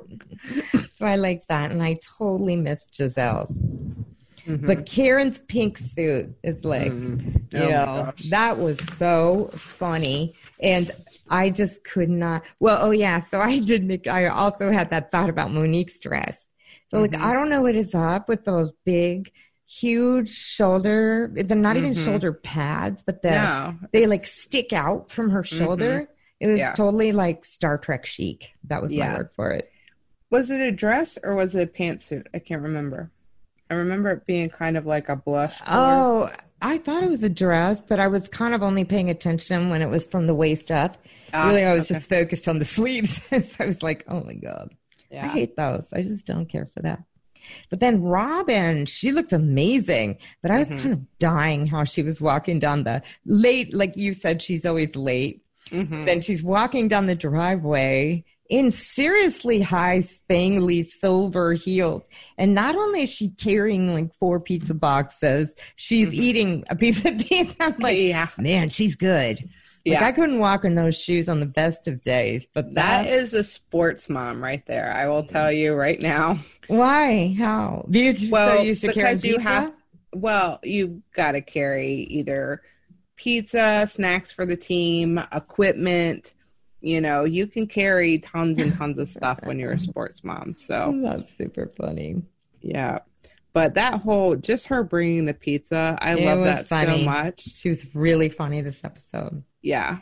so I liked that, and I totally missed Giselle's. Mhm. But Karen's pink suit is like, Mhm. you Oh my know, gosh. that was so funny. And I just could not. Well, oh, yeah. So I did make, I also had that thought about Monique's dress. So, like, Mhm. I don't know what is up with those big, huge shoulder. They're not even Mm-hmm. shoulder pads, but the No, they it's- like stick out from her shoulder. It was Yeah. totally like Star Trek chic. That was my Yeah. word for it. Was it a dress or was it a pantsuit? I can't remember. I remember it being kind of like a blush color. Oh, I thought it was a dress, but I was kind of only paying attention when it was from the waist up. Ah, really, I was okay. just focused on the sleeves. So I was like, oh my God. I Yeah. hate those. I just don't care for that. But then Robin, she looked amazing. But I was Mhm. kind of dying how she was walking down the late, like you said, she's always late. Mhm. Then she's walking down the driveway in seriously high, spangly silver heels. And not only is she carrying like four pizza boxes, she's Mhm. eating a piece of pizza. I'm like, yeah. man, she's good. Like, Yeah. I couldn't walk in those shoes on the best of days. But That that, is a sports mom right there. I will tell you right now. why? How? Do you just Well, so used to carrying because you pizza? have- Well, you've got to carry either pizza, snacks for the team, equipment. You know, you can carry tons and tons of stuff when you're a sports mom. So, That's super funny. yeah. But that whole, just her bringing the pizza, I It love was that funny. so much. She was really funny this episode. Yeah.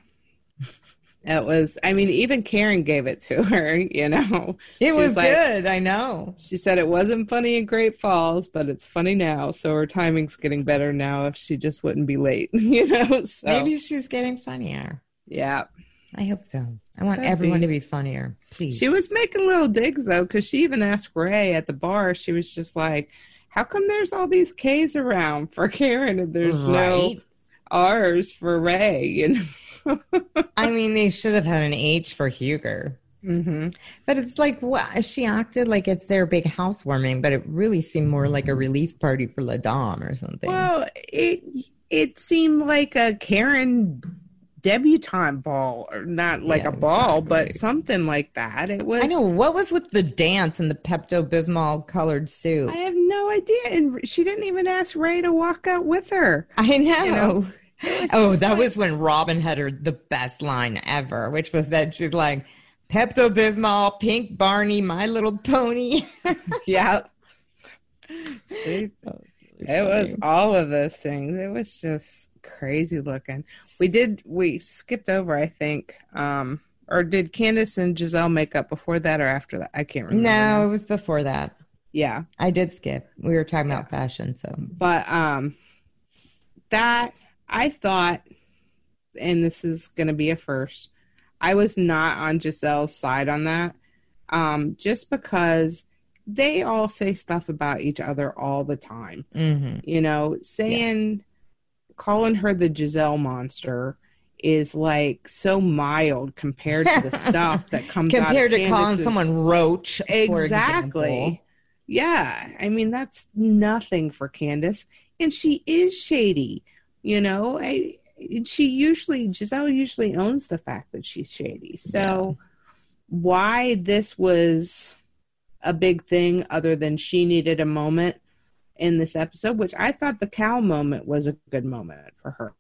It was, I mean, even Karen gave it to her, you know. It She was like- good. I know. She said it wasn't funny in Great Falls, but it's funny now. So her timing's getting better now if she just wouldn't be late, you know? So, Maybe she's getting funnier. yeah. I hope so. I want Could everyone be. to be funnier. Please. She was making little digs, though, because she even asked Ray at the bar. She was just like, how come there's all these K's around for Karen and there's no Right? R's for Ray, you know? I mean, they should have had an H for Huger. Mm-hmm. But it's like, what? She acted like it's their big housewarming, but it really seemed more like a release party for La Dame or something. Well, it it seemed like a Karen debutante ball, or not like Yeah, a ball, exactly. but something like that. It was. I know. What was with the dance and the Pepto-Bismol colored suit? I have no idea, and she didn't even ask Ray to walk out with her. I know. You know, It was Oh, just that like- was when Robin had her the best line ever, which was that she's like, Pepto Bismol, Pink Barney, My Little Pony. yeah. See, it was all of those things. It was just crazy looking. We did. We skipped over, I think. Um, or did Candace and Giselle make up before that or after that? I can't remember. No, now. it was before that. Yeah. I did skip. We were talking Yeah. about fashion, so But um, that I thought, and this is going to be a first, I was not on Giselle's side on that, um, just because they all say stuff about each other all the time. mhm. You know, saying, calling her the Giselle monster is like so mild compared to the stuff that comes out of compared to calling Candace's- someone Roach, for Exactly. example. Yeah. I mean, that's nothing for Candace. And she is shady. You know, I, she usually, Giselle usually owns the fact that she's shady. So why this was a big thing other than she needed a moment in this episode, which I thought the cow moment was a good moment for her.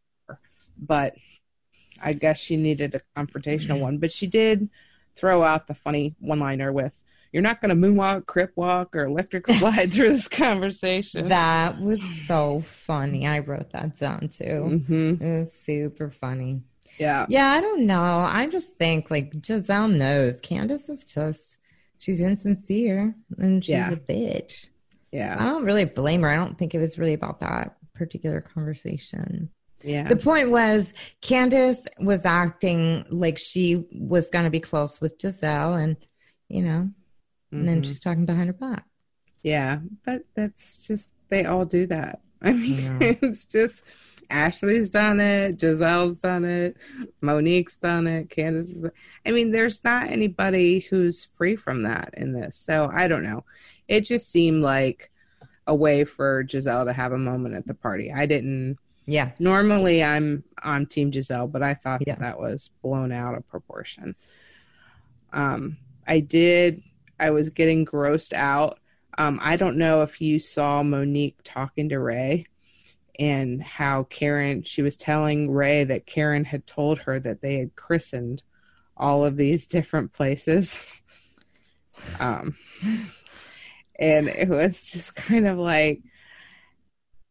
But I guess she needed a confrontational one. But she did throw out the funny one-liner with, you're not going to moonwalk, crip walk, or electric slide through this conversation. That was so funny. I wrote that down too. hmm It was super funny. Yeah. Yeah, I don't know. I just think like Giselle knows. Candace is just, she's insincere and she's Yeah. a bitch. Yeah. I don't really blame her. I don't think it was really about that particular conversation. Yeah. The point was Candace was acting like she was going to be close with Giselle and, you know, and then Mhm. she's talking behind her back. Yeah. But that's just, they all do that. I mean, Yeah. it's just Ashley's done it. Giselle's done it. Monique's done it. Candace is, I mean, there's not anybody who's free from that in this. So I don't know. It just seemed like a way for Giselle to have a moment at the party. I didn't, Yeah. normally I'm on Team Giselle, but I thought Yeah. that, that was blown out of proportion. Um, I did, I was getting grossed out. Um, I don't know if you saw Monique talking to Ray and how Karen, she was telling Ray that Karen had told her that they had christened all of these different places. Um, and it was just kind of like,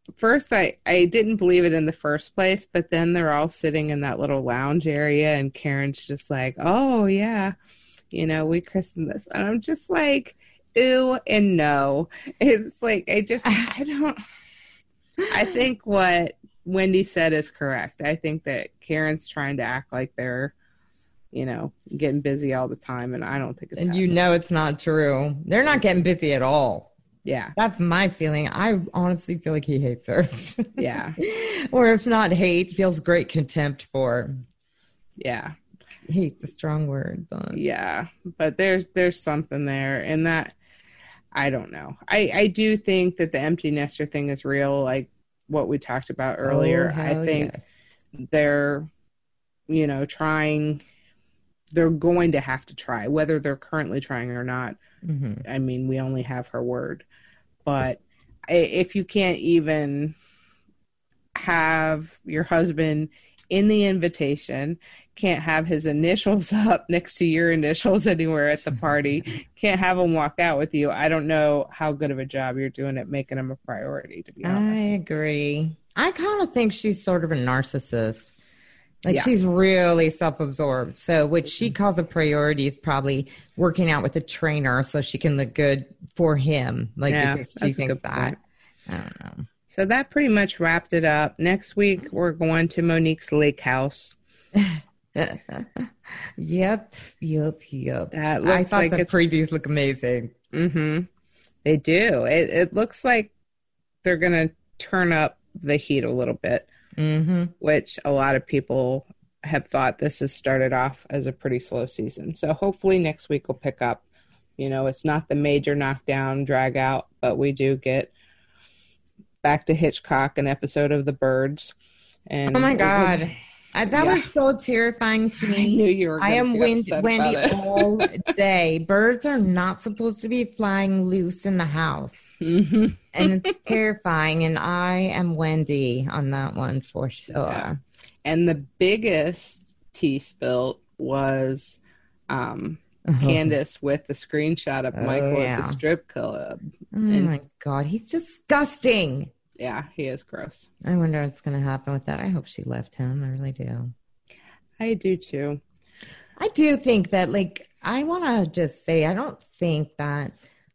first I, I didn't believe it in the first place, but then they're all sitting in that little lounge area and Karen's just like, oh yeah, you know, we christened this. And I'm just like, ew and no. It's like, I just, I don't, I think what Wendy said is correct. I think that Karen's trying to act like they're, you know, getting busy all the time. And I don't think it's And happening. You know it's not true. They're not getting busy at all. Yeah. That's my feeling. I honestly feel like he hates her. Yeah. Or if not hate, feels great contempt for. Yeah. Hate's a strong word, but yeah. But there's there's something there. And that, I don't know. I, I do think that the empty nester thing is real, like what we talked about earlier. Oh, I think yes. they're, you know, trying, they're going to have to try, whether they're currently trying or not. Mm-hmm. I mean, we only have her word. But if you can't even have your husband in the invitation, can't have his initials up next to your initials anywhere at the party, can't have him walk out with you, I don't know how good of a job you're doing at making him a priority, to be honest. I agree. I kind of think she's sort of a narcissist. Like Yeah. she's really self-absorbed. So what she calls a priority is probably working out with a trainer so she can look good for him. Like Yeah, because she that's a thinks good that. point. I don't know. So that pretty much wrapped it up. Next week, we're going to Monique's lake house. Yep, yep, yep. That I looks thought like the it's... previews look amazing. Mm-hmm. They do. It, it looks like they're going to turn up the heat a little bit, Mm-hmm. which a lot of people have thought this has started off as a pretty slow season. So hopefully next week will pick up. You know, it's not the major knockdown, drag out, but we do get back to Hitchcock, an episode of The Birds. And Oh my God. I, that Yeah. was so terrifying to me. I knew you were I gonna am be Wendy, upset Wendy about it. all day. Birds are not supposed to be flying loose in the house. Mm-hmm. And it's terrifying. And I am Wendy on that one for sure. Yeah. And the biggest tea spill was um, Candace with the screenshot of Oh, Michael yeah. at the strip club. Oh And- my God. He's disgusting. Yeah, he is gross. I wonder what's going to happen with that. I hope she left him. I really do. I do too. I do think that, like, I want to just say, I don't think that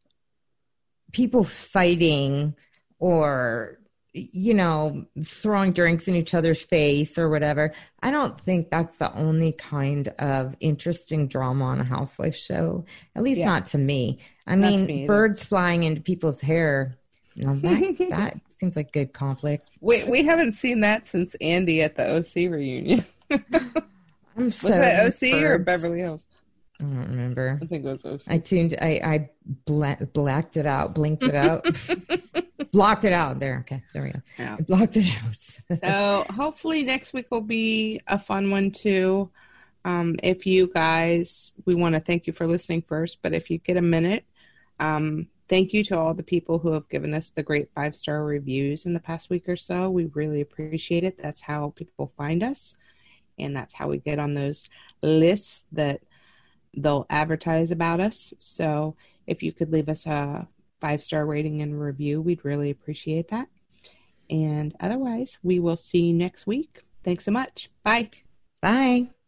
people fighting or, you know, throwing drinks in each other's face or whatever, I don't think that's the only kind of interesting drama on a housewife show, at least Yeah. not to me. I Not to mean, me either. birds flying into people's hair, you know, that, that seems like good conflict. We we haven't seen that since Andy at the O C reunion. I'm Was so that O C or birds. Beverly Hills? I don't remember. I think it was O C. I tuned, I, I bla- blacked it out, blinked it out, blocked it out. There, okay, there we go. Yeah. I blocked it out. So hopefully next week will be a fun one too. Um, if you guys, we want to thank you for listening first, but if you get a minute, um, thank you to all the people who have given us the great five-star reviews in the past week or so. We really appreciate it. That's how people find us, and that's how we get on those lists that they'll advertise about us. So if you could leave us a five-star rating and review, we'd really appreciate that. And otherwise, we will see you next week. Thanks so much. Bye. Bye.